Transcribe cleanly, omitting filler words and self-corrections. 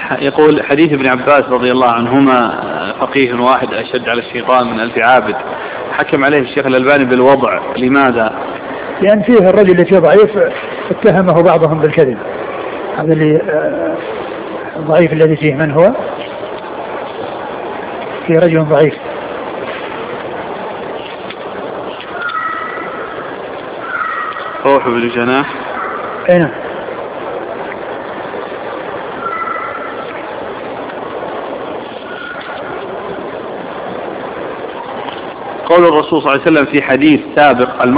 يقول حديث ابن عباس رضي الله عنهما فقيه واحد أشد على الشيطان من 1000 عابد، حكم عليه الشيخ الألباني بالوضع، لماذا؟ لأن فيه الرجل الذي ضعيف اتهمه بعضهم بالكذب. هذا اللي ضعيف الذي فيه من هو؟ في رجل ضعيف. روح بالجناح. أين؟ قول الرسول صلى الله عليه وسلم في حديث سابق